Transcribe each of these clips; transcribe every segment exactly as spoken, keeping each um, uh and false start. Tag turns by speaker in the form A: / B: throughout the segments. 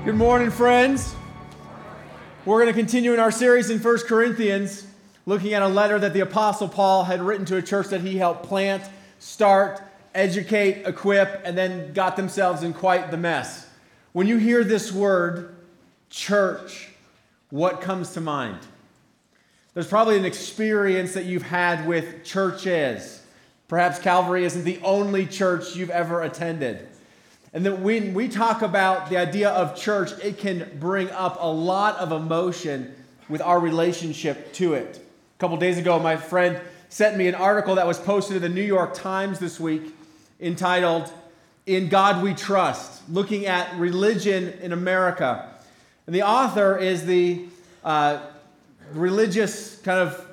A: Good morning, friends. We're going to continue in our series in First Corinthians, looking at a letter that the Apostle Paul had written to a church that he helped plant, start, educate, equip, and then got themselves in quite the mess. When you hear this word, church, what comes to mind? There's probably an experience that you've had with churches. Perhaps Calvary isn't the only church you've ever attended. And then when we talk about the idea of church, it can bring up a lot of emotion with our relationship to it. A couple days ago, my friend sent me an article that was posted in the New York Times this week entitled, "In God We Trust," looking at religion in America. And the author is the uh, religious kind of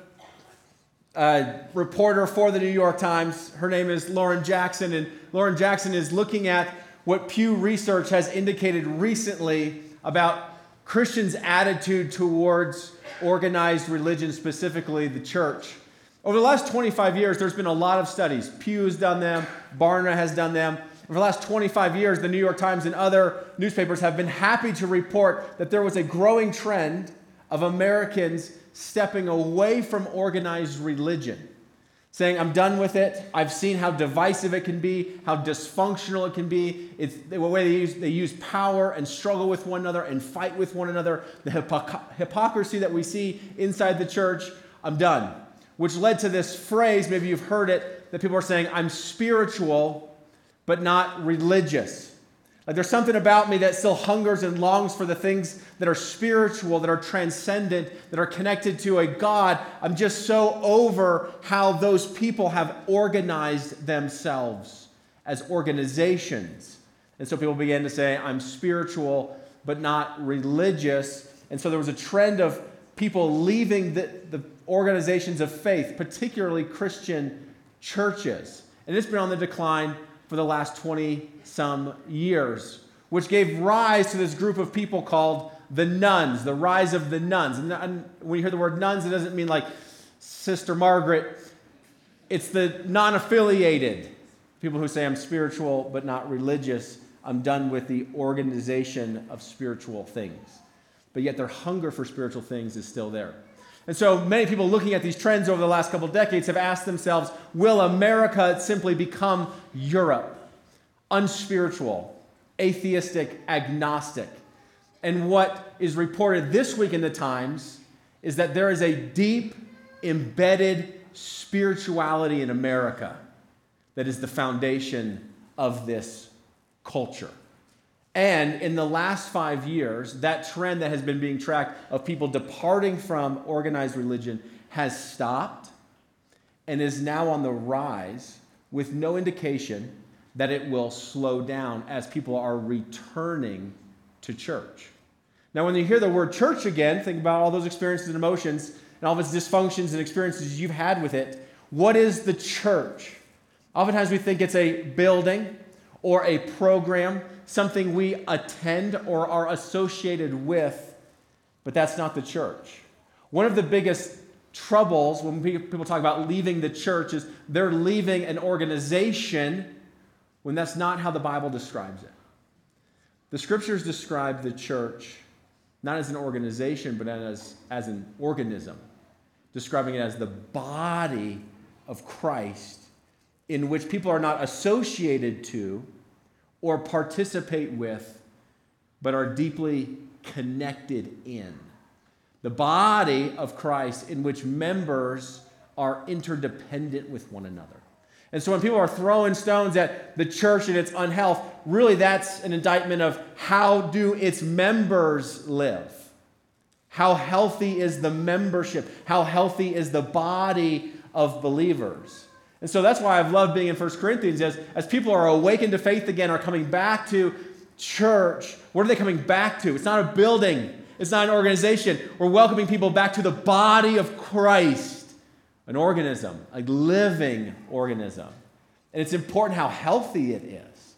A: uh, reporter for the New York Times. Her name is Lauren Jackson, and Lauren Jackson is looking at what Pew Research has indicated recently about Christians' attitude towards organized religion, specifically the church. Over the last twenty-five years, there's been a lot of studies. Pew has done them, Barna has done them. Over the last twenty-five years, the New York Times and other newspapers have been happy to report that there was a growing trend of Americans stepping away from organized religion, saying, I'm done with it. I've seen how divisive it can be, how dysfunctional it can be. It's the way they use, they use power and struggle with one another and fight with one another. The hypocr- hypocrisy that we see inside the church, I'm done. Which led to this phrase, maybe you've heard it, that people are saying, I'm spiritual, but not religious. Like there's something about me that still hungers and longs for the things that are spiritual, that are transcendent, that are connected to a God. I'm just so over how those people have organized themselves as organizations. And so people began to say, I'm spiritual, but not religious. And so there was a trend of people leaving the, the organizations of faith, particularly Christian churches. And it's been on the decline for the last twenty-some years, which gave rise to this group of people called the nuns, the rise of the nuns. And when you hear the word nuns, it doesn't mean like Sister Margaret. It's the non-affiliated people who say, I'm spiritual but not religious. I'm done with the organization of spiritual things. But yet their hunger for spiritual things is still there. And so many people looking at these trends over the last couple of decades have asked themselves, will America simply become Europe? Unspiritual, atheistic, agnostic. And what is reported this week in the Times is that there is a deep, embedded spirituality in America that is the foundation of this culture. And in the last five years, that trend that has been being tracked of people departing from organized religion has stopped and is now on the rise with no indication that it will slow down as people are returning to church. Now, when you hear the word church again, think about all those experiences and emotions and all of its dysfunctions and experiences you've had with it. What is the church? Oftentimes we think it's a building or a program, something we attend or are associated with, but that's not the church. One of the biggest troubles when people talk about leaving the church is they're leaving an organization when that's not how the Bible describes it. The scriptures describe the church not as an organization, but as, as an organism, describing it as the body of Christ in which people are not associated to or participate with, but are deeply connected in. The body of Christ in which members are interdependent with one another. And so when people are throwing stones at the church and its unhealth, really that's an indictment of how do its members live? How healthy is the membership? How healthy is the body of believers? And so that's why I've loved being in First Corinthians, as, as people are awakened to faith again, are coming back to church. What are they coming back to? It's not a building. It's not an organization. We're welcoming people back to the body of Christ, an organism, a living organism. And it's important how healthy it is,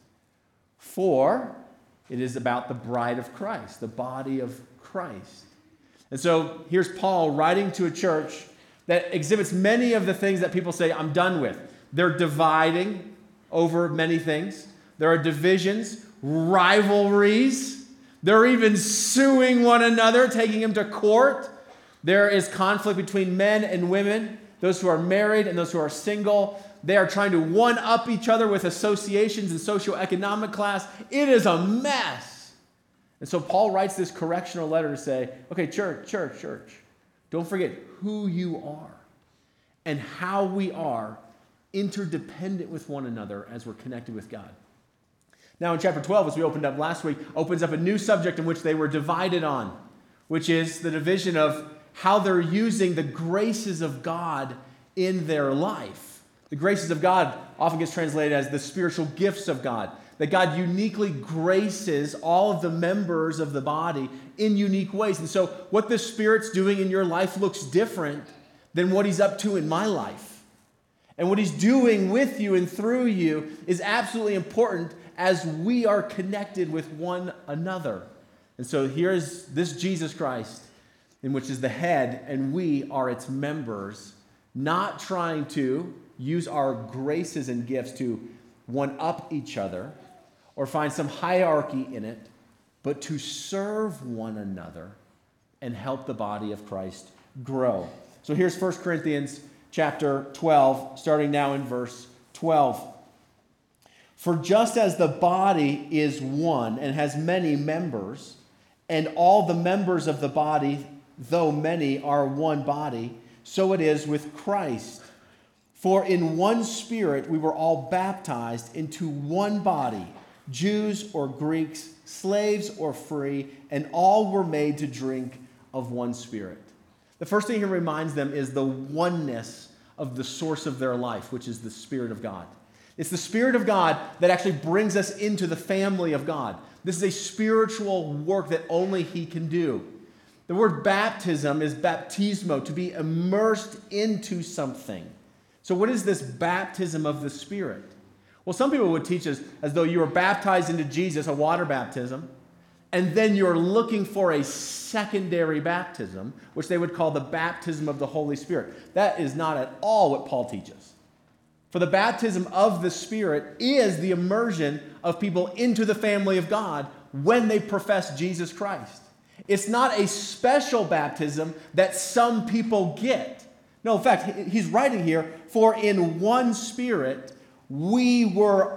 A: for it is about the bride of Christ, the body of Christ. And so here's Paul writing to a church that exhibits many of the things that people say, I'm done with. They're dividing over many things. There are divisions, rivalries. They're even suing one another, taking them to court. There is conflict between men and women, those who are married and those who are single. They are trying to one-up each other with associations and socioeconomic class. It is a mess. And so Paul writes this correctional letter to say, okay, church, church, church, don't forget who you are and how we are interdependent with one another as we're connected with God. Now in chapter twelve, as we opened up last week, opens up a new subject in which they were divided on, which is the division of how they're using the graces of God in their life. The graces of God often gets translated as the spiritual gifts of God, that God uniquely graces all of the members of the body in unique ways. And so what the Spirit's doing in your life looks different than what he's up to in my life. And what he's doing with you and through you is absolutely important as we are connected with one another. And so here's this Jesus Christ, in which is the head, and we are its members, not trying to use our graces and gifts to one-up each other or find some hierarchy in it, but to serve one another and help the body of Christ grow. So here's First Corinthians chapter twelve, starting now in verse twelve. For just as the body is one and has many members, and all the members of the body, though many, are one body, so it is with Christ. For in one Spirit we were all baptized into one body, Jews or Greeks, slaves or free, and all were made to drink of one Spirit. The first thing he reminds them is the oneness of the source of their life, which is the Spirit of God. It's the Spirit of God that actually brings us into the family of God. This is a spiritual work that only he can do. The word baptism is baptismo, to be immersed into something. So what is this baptism of the Spirit? Well, some people would teach us as though you were baptized into Jesus, a water baptism, and then you're looking for a secondary baptism, which they would call the baptism of the Holy Spirit. That is not at all what Paul teaches. For the baptism of the Spirit is the immersion of people into the family of God when they profess Jesus Christ. It's not a special baptism that some people get. No, in fact, he's writing here, for in one Spirit we were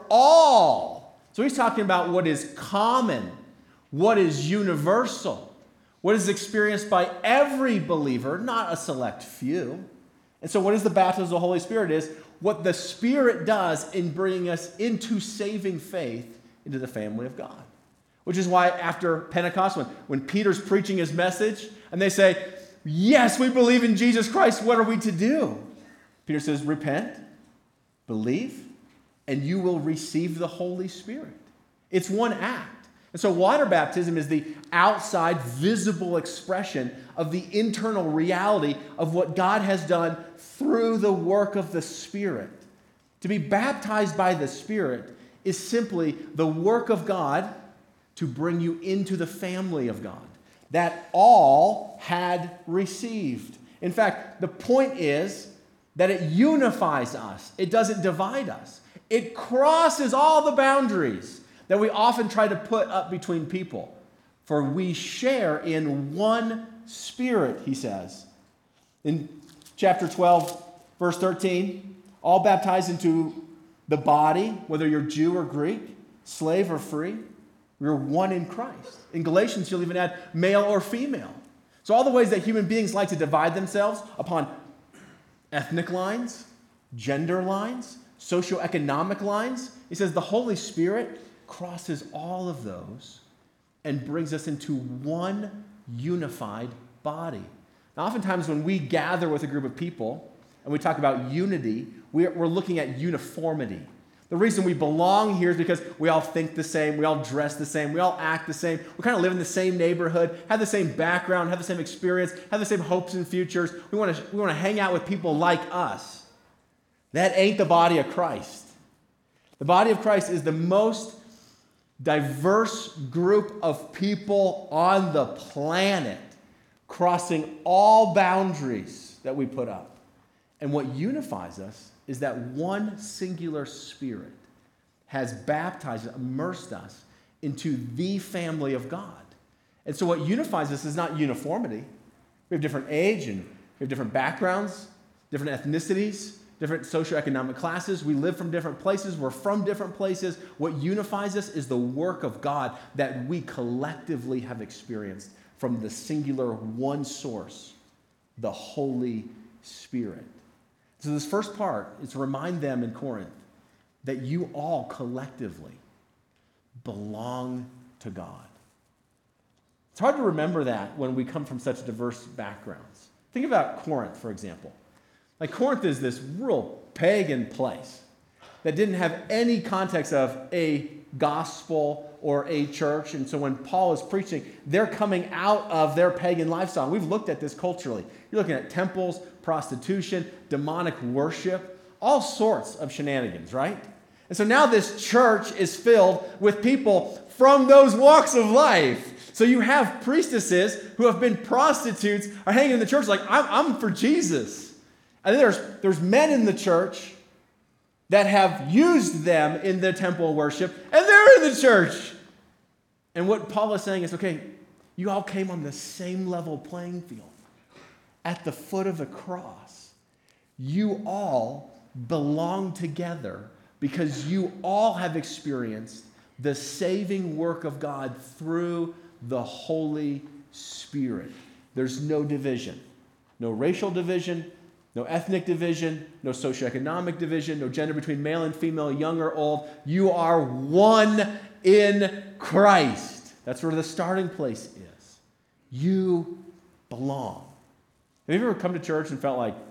A: all. So he's talking about what is common, what is universal, what is experienced by every believer, not a select few. And so what is the baptism of the Holy Spirit is what the Spirit does in bringing us into saving faith into the family of God. Which is why after Pentecost, when, when Peter's preaching his message, and they say, yes, we believe in Jesus Christ, what are we to do? Peter says, repent, believe, and you will receive the Holy Spirit. It's one act. And so water baptism is the outside visible expression of the internal reality of what God has done through the work of the Spirit. To be baptized by the Spirit is simply the work of God to bring you into the family of God that all had received. In fact, the point is that it unifies us. It doesn't divide us. It crosses all the boundaries that we often try to put up between people. For we share in one Spirit, he says. In chapter twelve, verse thirteen, all baptized into the body, whether you're Jew or Greek, slave or free, we're one in Christ. In Galatians, you'll even add male or female. So all the ways that human beings like to divide themselves upon ethnic lines, gender lines, socioeconomic lines, he says the Holy Spirit crosses all of those and brings us into one unified body. Now, oftentimes when we gather with a group of people and we talk about unity, we're, we're looking at uniformity. The reason we belong here is because we all think the same, we all dress the same, we all act the same, we kind of live in the same neighborhood, have the same background, have the same experience, have the same hopes and futures. We want to, we want to hang out with people like us. That ain't the body of Christ. The body of Christ is the most diverse group of people on the planet, crossing all boundaries that we put up. And what unifies us is that one singular Spirit has baptized, immersed us into the family of God. And so what unifies us is not uniformity. We have different age and we have different backgrounds, different ethnicities, different socioeconomic classes. We live from different places. We're from different places. What unifies us is the work of God that we collectively have experienced from the singular one source, the Holy Spirit. So this first part is to remind them in Corinth that you all collectively belong to God. It's hard to remember that when we come from such diverse backgrounds. Think about Corinth, for example. Like Corinth is this real pagan place that didn't have any context of a gospel or a church. And so when Paul is preaching, they're coming out of their pagan lifestyle. We've looked at this culturally. You're looking at temples, prostitution, demonic worship, all sorts of shenanigans, right? And so now this church is filled with people from those walks of life. So you have priestesses who have been prostitutes are hanging in the church like, I'm, I'm for Jesus. And then there's, there's men in the church that have used them in the temple worship, and they're in the church. And what Paul is saying is, okay, you all came on the same level playing field at the foot of the cross. You all belong together because you all have experienced the saving work of God through the Holy Spirit. There's no division, no racial division, no ethnic division, no socioeconomic division, no gender between male and female, young or old. You are one in Christ. That's where the starting place is. You belong. Have you ever come to church and felt like,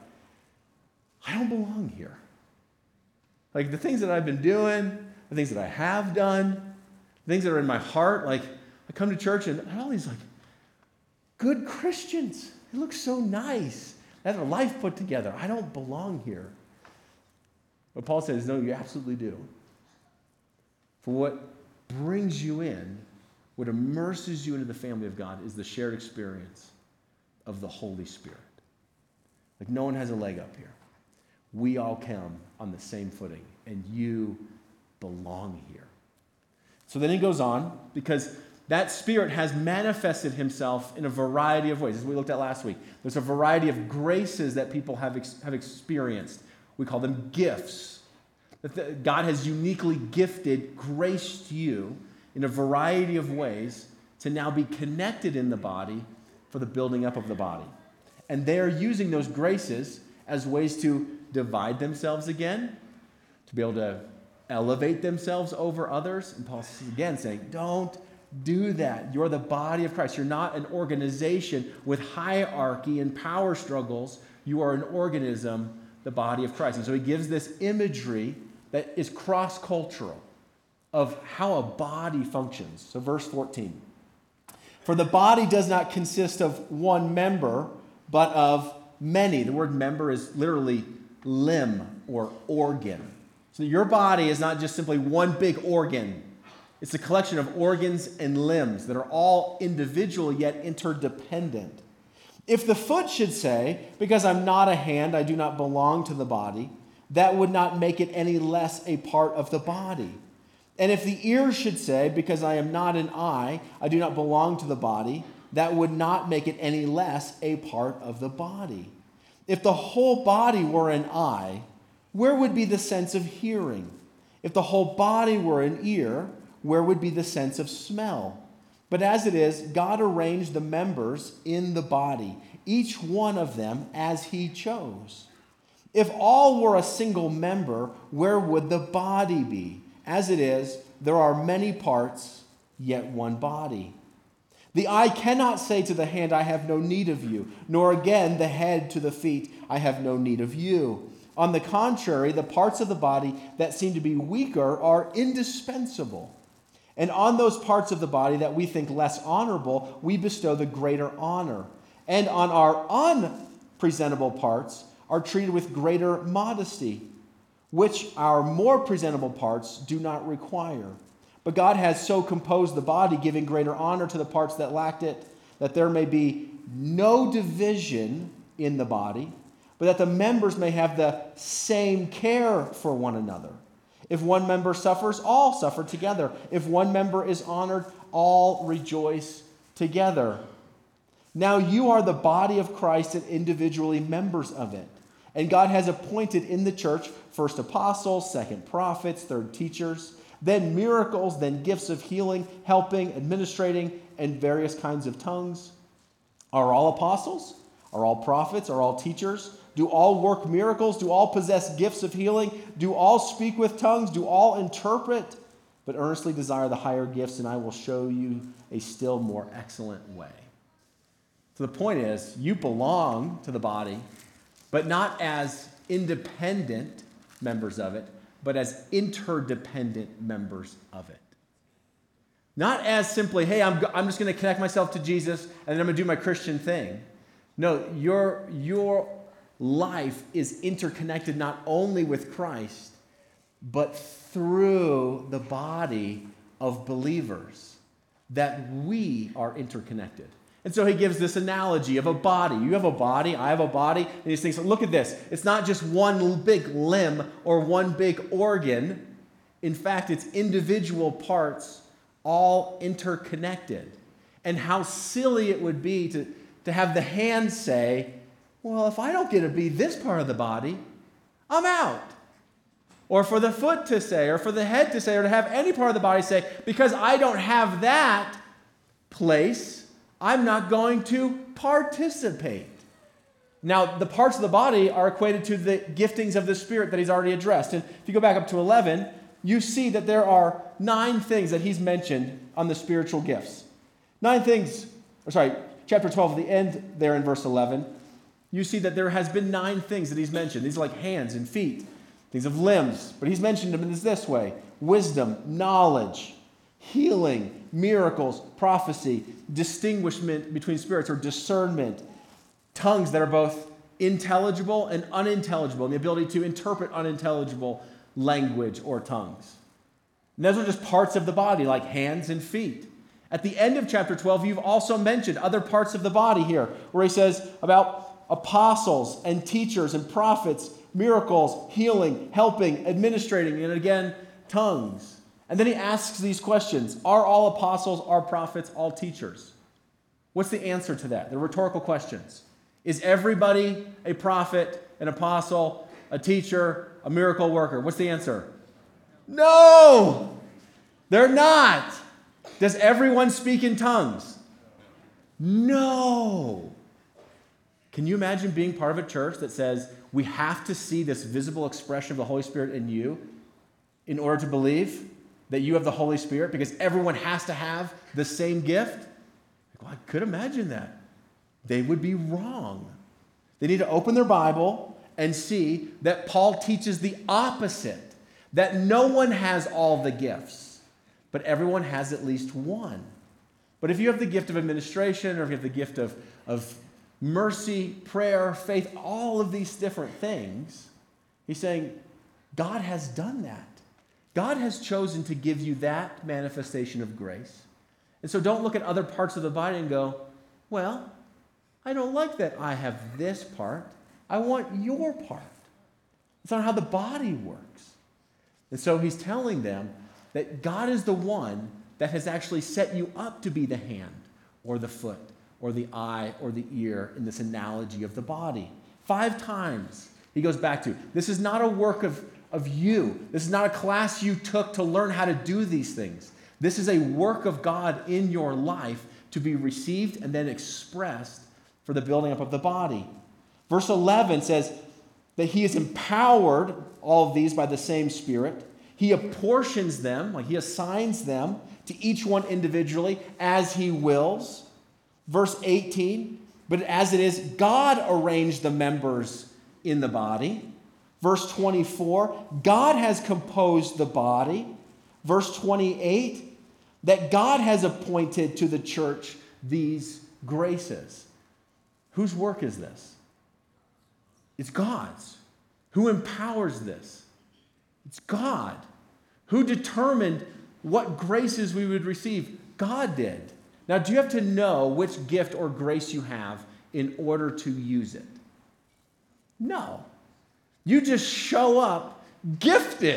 A: I don't belong here? Like the things that I've been doing, the things that I have done, the things that are in my heart, like I come to church and all these like good Christians. They look so nice. They have their life put together. I don't belong here. But Paul says, no, you absolutely do. For what brings you in, what immerses you into the family of God is the shared experience of the Holy Spirit. Like no one has a leg up here. We all come on the same footing, and you belong here. So then he goes on, because that Spirit has manifested himself in a variety of ways, as we looked at last week. There's a variety of graces that people have, ex- have experienced. We call them gifts. That the, God has uniquely gifted, graced you in a variety of ways to now be connected in the body for the building up of the body. And they're using those graces as ways to divide themselves again, to be able to elevate themselves over others. And Paul is again saying, don't do that. You're the body of Christ. You're not an organization with hierarchy and power struggles. You are an organism, the body of Christ. And so he gives this imagery that is cross-cultural of how a body functions. So verse fourteen. For the body does not consist of one member, but of many. The word member is literally limb or organ. So your body is not just simply one big organ. It's a collection of organs and limbs that are all individual yet interdependent. If the foot should say, because I'm not a hand, I do not belong to the body, that would not make it any less a part of the body. And if the ear should say, because I am not an eye, I do not belong to the body, that would not make it any less a part of the body. If the whole body were an eye, where would be the sense of hearing? If the whole body were an ear, where would be the sense of smell? But as it is, God arranged the members in the body, each one of them as he chose. If all were a single member, where would the body be? As it is, there are many parts, yet one body. The eye cannot say to the hand, I have no need of you, nor again the head to the feet, I have no need of you. On the contrary, the parts of the body that seem to be weaker are indispensable. And on those parts of the body that we think less honorable, we bestow the greater honor. And on our unpresentable parts are treated with greater modesty, which our more presentable parts do not require. But God has so composed the body, giving greater honor to the parts that lacked it, that there may be no division in the body, but that the members may have the same care for one another. If one member suffers, all suffer together. If one member is honored, all rejoice together. Now you are the body of Christ and individually members of it. And God has appointed in the church first apostles, second prophets, third teachers, then miracles, then gifts of healing, helping, administrating, and various kinds of tongues. Are all apostles? Are all prophets? Are all teachers? Do all work miracles? Do all possess gifts of healing? Do all speak with tongues? Do all interpret? But earnestly desire the higher gifts, and I will show you a still more excellent way. So the point is, you belong to the body, but not as independent members of it, but as interdependent members of it. Not as simply, hey, I'm, I'm just going to connect myself to Jesus, and then I'm going to do my Christian thing. No, your, your life is interconnected not only with Christ, but through the body of believers, that we are interconnected. And so he gives this analogy of a body. You have a body, I have a body, and he thinks, look at this. It's not just one big limb or one big organ. In fact, it's individual parts all interconnected. And how silly it would be to, to have the hand say, well, if I don't get to be this part of the body, I'm out. Or for the foot to say, or for the head to say, or to have any part of the body say, because I don't have that place, I'm not going to participate. Now, the parts of the body are equated to the giftings of the Spirit that he's already addressed. And if you go back up to eleven, you see that there are nine things that he's mentioned on the spiritual gifts. Nine things, or sorry, chapter twelve, at the end there in verse eleven, you see that there has been nine things that he's mentioned. These are like hands and feet, things of limbs. But he's mentioned them in this way: wisdom, knowledge, healing, miracles, prophecy, distinguishment between spirits or discernment, tongues that are both intelligible and unintelligible, and the ability to interpret unintelligible language or tongues. And those are just parts of the body, like hands and feet. At the end of chapter twelve, you've also mentioned other parts of the body here, where he says about apostles and teachers and prophets, miracles, healing, helping, administrating, and again, tongues. And then he asks these questions. Are all apostles, are prophets, all teachers? What's the answer to that? They're rhetorical questions. Is everybody a prophet, an apostle, a teacher, a miracle worker? What's the answer? No! They're not. Does everyone speak in tongues? No. Can you imagine being part of a church that says we have to see this visible expression of the Holy Spirit in you in order to believe that you have the Holy Spirit, because everyone has to have the same gift? Well, I could imagine that. They would be wrong. They need to open their Bible and see that Paul teaches the opposite, that no one has all the gifts, but everyone has at least one. But if you have the gift of administration, or if you have the gift of, of mercy, prayer, faith, all of these different things, he's saying God has done that. God has chosen to give you that manifestation of grace. And so don't look at other parts of the body and go, well, I don't like that I have this part. I want your part. It's not how the body works. And so he's telling them that God is the one that has actually set you up to be the hand or the foot or the eye or the ear in this analogy of the body. Five times he goes back to, this is not a work of of you. This is not a class you took to learn how to do these things. This is a work of God in your life to be received and then expressed for the building up of the body. Verse eleven says that he has empowered all of these by the same Spirit. He apportions them, like he assigns them to each one individually as he wills. Verse eighteen, but as it is, God arranged the members in the body. Verse twenty-four, God has composed the body. Verse twenty-eight, that God has appointed to the church these graces. Whose work is this? It's God's. Who empowers this? It's God. Who determined what graces we would receive? God did. Now, do you have to know which gift or grace you have in order to use it? No. You just show up gifted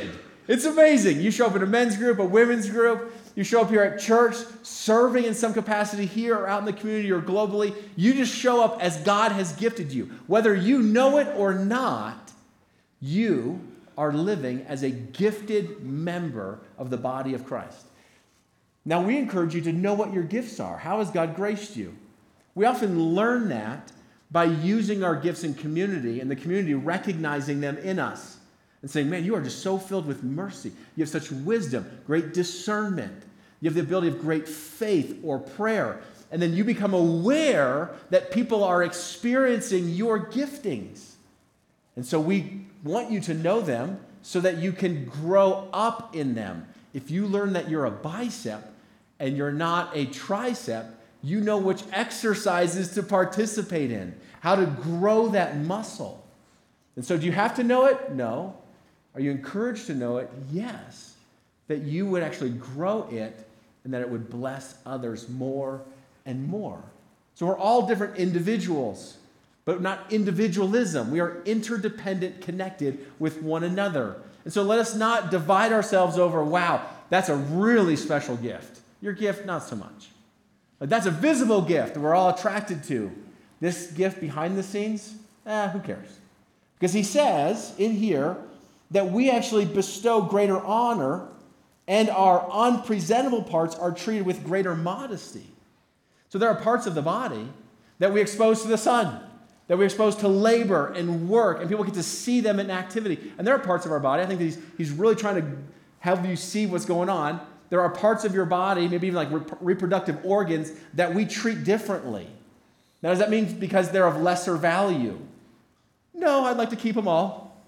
A: It's amazing. You show up in a men's group, a women's group. You show up here at church, serving in some capacity here or out in the community or globally. You just show up as God has gifted you. Whether you know it or not, you are living as a gifted member of the body of Christ. Now, we encourage you to know what your gifts are. How has God graced you? We often learn that by using our gifts in community and the community recognizing them in us and saying, man, you are just so filled with mercy. You have such wisdom, great discernment. You have the ability of great faith or prayer. And then you become aware that people are experiencing your giftings. And so we want you to know them so that you can grow up in them. If you learn that you're a bicep and you're not a tricep, you know which exercises to participate in, how to grow that muscle. And so do you have to know it? No. Are you encouraged to know it? Yes. That you would actually grow it and that it would bless others more and more. So we're all different individuals, but not individualism. We are interdependent, connected with one another. And so let us not divide ourselves over, wow, that's a really special gift. Your gift, not so much. But that's a visible gift that we're all attracted to. This gift behind the scenes, eh, who cares? Because he says in here that we actually bestow greater honor and our unpresentable parts are treated with greater modesty. So there are parts of the body that we expose to the sun, that we expose to labor and work, and people get to see them in activity. And there are parts of our body, I think that he's, he's really trying to have you see what's going on. There are parts of your body, maybe even like rep- reproductive organs, that we treat differently. Now, does that mean because they're of lesser value? No, I'd like to keep them all.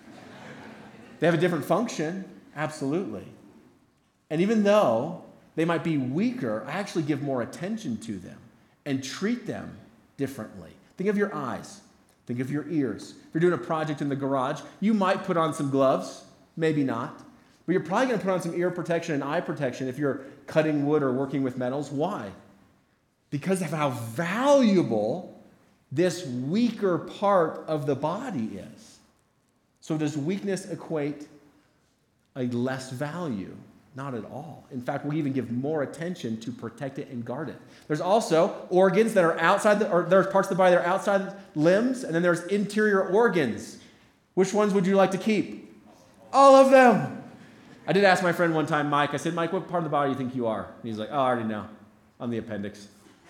A: They have a different function, absolutely. And even though they might be weaker, I actually give more attention to them and treat them differently. Think of your eyes. Think of your ears. If you're doing a project in the garage, you might put on some gloves, maybe not. But you're probably going to put on some ear protection and eye protection if you're cutting wood or working with metals. Why? Because of how valuable this weaker part of the body is. So does weakness equate a less value? Not at all. In fact, we even give more attention to protect it and guard it. There's also organs that are outside, the, or there's parts of the body that are outside limbs, and then there's interior organs. Which ones would you like to keep? All of them. I did ask my friend one time, Mike, I said, Mike, what part of the body do you think you are? And he's like, oh, I already know. I'm the appendix.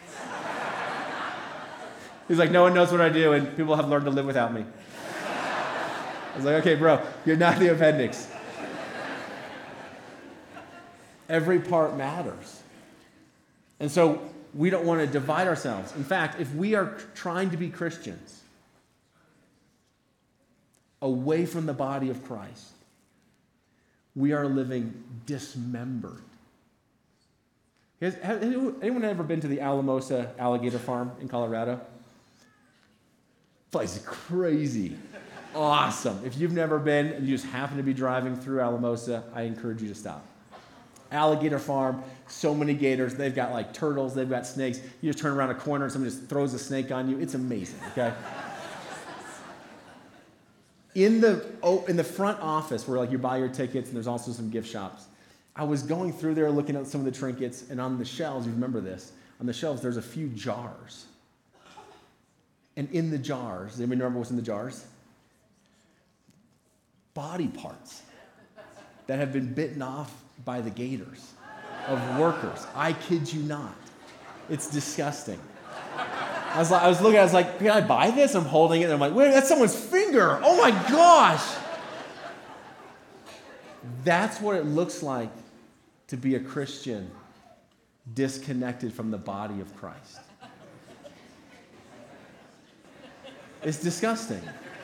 A: He's like, no one knows what I do, and people have learned to live without me. I was like, okay, bro, you're not the appendix. Every part matters. And so we don't want to divide ourselves. In fact, if we are trying to be Christians away from the body of Christ, we are living dismembered. Has, has anyone ever been to the Alamosa alligator farm in Colorado? Place is crazy. Awesome. If you've never been and you just happen to be driving through Alamosa, I encourage you to stop. Alligator farm, so many gators. They've got like turtles, they've got snakes. You just turn around a corner and somebody just throws a snake on you. It's amazing, okay? In the oh, in the front office where like you buy your tickets and there's also some gift shops, I was going through there looking at some of the trinkets, and on the shelves, you remember this, on the shelves there's a few jars. And in the jars, does anybody remember what's in the jars? Body parts that have been bitten off by the gators of workers. I kid you not. It's disgusting. I was, like, I was looking, I was like, can I buy this? I'm holding it, and I'm like, wait, that's someone's finger. Oh my gosh. That's what it looks like to be a Christian disconnected from the body of Christ. It's disgusting.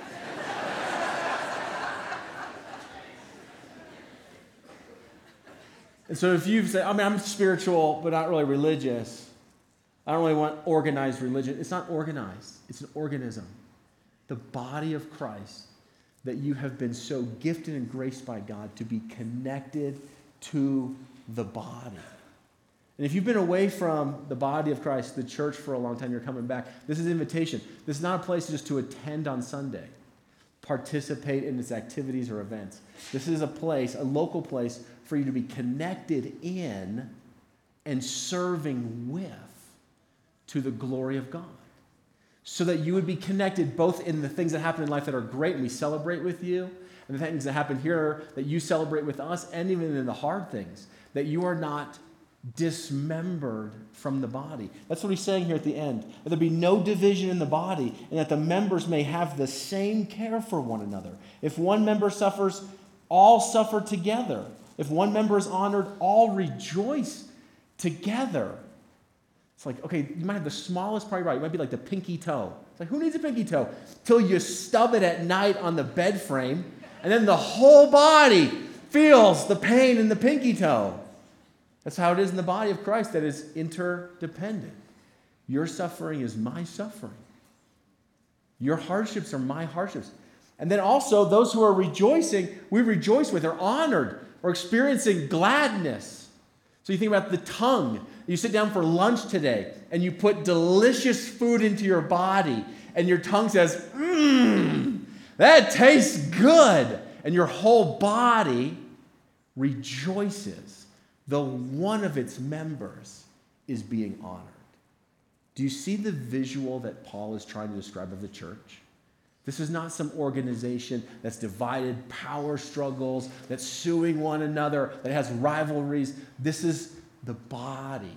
A: And so if you say, I mean, I'm spiritual, but not really religious, I don't really want organized religion. It's not organized. It's an organism. The body of Christ that you have been so gifted and graced by God to be connected to the body. And if you've been away from the body of Christ, the church, for a long time, you're coming back, this is an invitation. This is not a place just to attend on Sunday. participate in its activities or events. This is a place, a local place, for you to be connected in and serving with to the glory of God. So that you would be connected both in the things that happen in life that are great and we celebrate with you, and the things that happen here that you celebrate with us, and even in the hard things, that you are not dismembered from the body. That's what he's saying here at the end. That there be no division in the body, and that the members may have the same care for one another. If one member suffers, all suffer together. If one member is honored, all rejoice together. It's like, okay, you might have the smallest part of your body. You might be like the pinky toe. It's like, who needs a pinky toe? Till you stub it at night on the bed frame, and then the whole body feels the pain in the pinky toe. That's how it is in the body of Christ, that is interdependent. Your suffering is my suffering. Your hardships are my hardships. And then also, those who are rejoicing, we rejoice with, are honored, or experiencing gladness. So you think about the tongue. You sit down for lunch today, and you put delicious food into your body, and your tongue says, mmm, that tastes good. And your whole body rejoices. Though one of its members is being honored. Do you see the visual that Paul is trying to describe of the church? This is not some organization that's divided, power struggles, that's suing one another, that has rivalries. This is the body.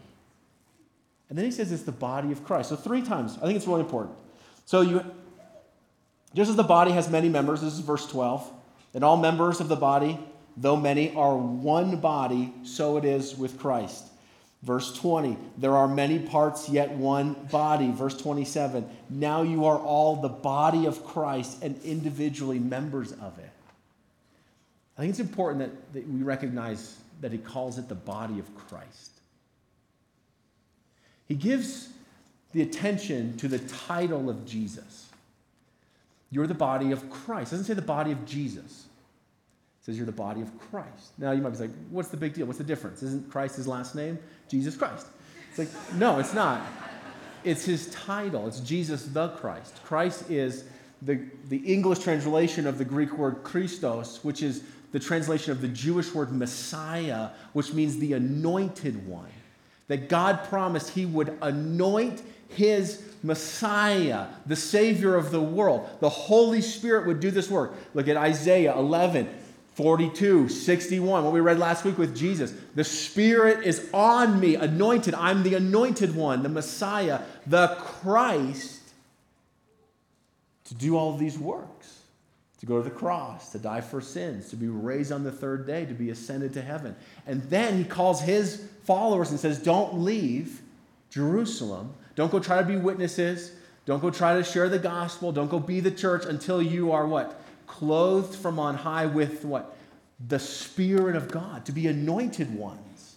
A: And then he says it's the body of Christ. So three times. I think it's really important. So you, just as the body has many members, this is verse twelve, and all members of the body, though many, are one body, so it is with Christ. Verse twenty, there are many parts, yet one body. Verse twenty-seven, now you are all the body of Christ and individually members of it. I think it's important that, that we recognize that he calls it the body of Christ. He gives the attention to the title of Jesus. You're the body of Christ. It doesn't say the body of Jesus. It says you're the body of Christ. Now you might be like, what's the big deal? What's the difference? Isn't Christ his last name? Jesus Christ. It's like, no, it's not. It's his title. It's Jesus the Christ. Christ is the, the English translation of the Greek word Christos, which is the translation of the Jewish word Messiah, which means the anointed one. That God promised he would anoint his Messiah, the Savior of the world. The Holy Spirit would do this work. Look at Isaiah eleven. forty-two, sixty-one, what we read last week with Jesus. The Spirit is on me, anointed. I'm the anointed one, the Messiah, the Christ, to do all of these works, to go to the cross, to die for sins, to be raised on the third day, to be ascended to heaven. And then he calls his followers and says, don't leave Jerusalem. Don't go try to be witnesses. Don't go try to share the gospel. Don't go be the church until you are what? Clothed from on high with what? The Spirit of God, to be anointed ones.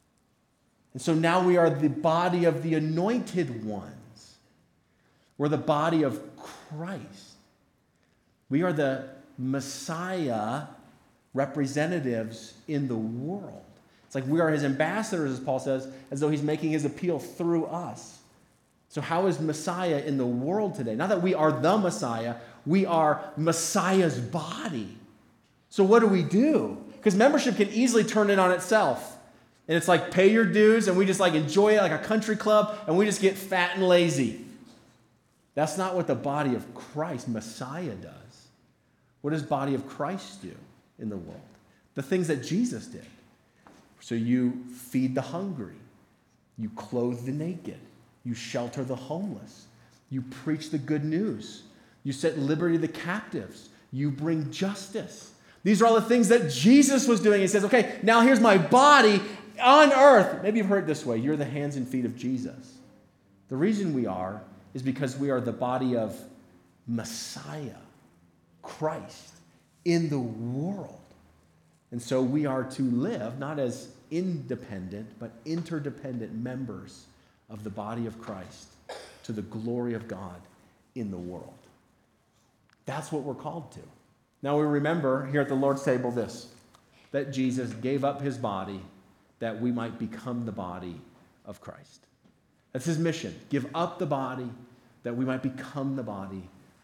A: And so now we are the body of the anointed ones. We're the body of Christ. We are the Messiah representatives in the world. It's like we are his ambassadors, as Paul says, as though he's making his appeal through us. So how is Messiah in the world today? Not that we are the Messiah, we are Messiah's body. So what do we do? Because membership can easily turn in on itself. And it's like pay your dues and we just like enjoy it like a country club and we just get fat and lazy. That's not what the body of Christ, Messiah, does. What does body of Christ do in the world? The things that Jesus did. So you feed the hungry. You clothe the naked. You shelter the homeless. You preach the good news. You set liberty to the captives. You bring justice. These are all the things that Jesus was doing. He says, okay, now here's my body on earth. Maybe you've heard it this way. You're the hands and feet of Jesus. The reason we are is because we are the body of Messiah, Christ, in the world. And so we are to live not as independent, but interdependent members of the body of Christ to the glory of God in the world. That's what we're called to. Now we remember here at the Lord's table this, that Jesus gave up his body that we might become the body of Christ. That's his mission. Give up the body that we might become the body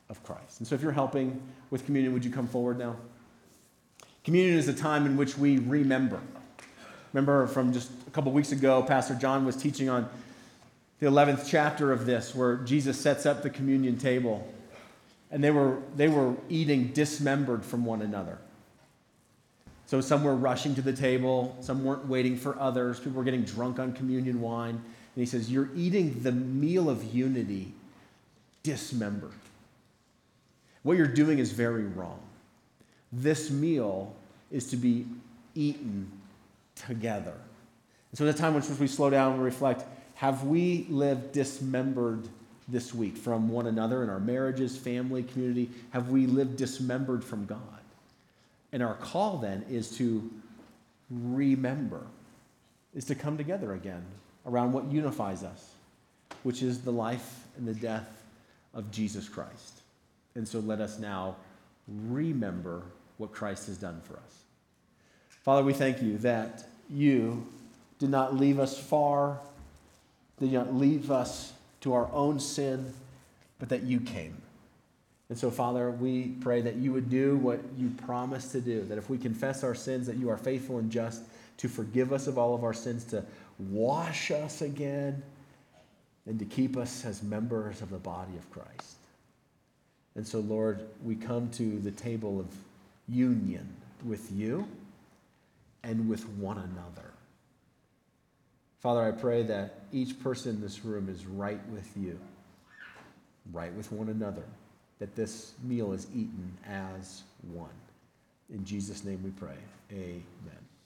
A: of Christ. And so if you're helping with communion, would you come forward now? Communion is a time in which we remember. Remember from just a couple weeks ago, Pastor John was teaching on the eleventh chapter of this, where Jesus sets up the communion table, and they were, they were eating dismembered from one another. So some were rushing to the table, some weren't waiting for others, people were getting drunk on communion wine. And he says, you're eating the meal of unity dismembered. What you're doing is very wrong. This meal is to be eaten together. And so at a time in which we slow down and reflect, have we lived dismembered this week from one another in our marriages, family, community? Have we lived dismembered from God? And our call then is to remember, is to come together again around what unifies us, which is the life and the death of Jesus Christ. And so let us now remember what Christ has done for us. Father, we thank you that you did not leave us far, did not leave us to our own sin, but that you came. And so, Father, we pray that you would do what you promised to do, that if we confess our sins, that you are faithful and just to forgive us of all of our sins, to wash us again, and to keep us as members of the body of Christ. And so, Lord, we come to the table of union with you and with one another. Father, I pray that each person in this room is right with you, right with one another, that this meal is eaten as one. In Jesus' name we pray. Amen.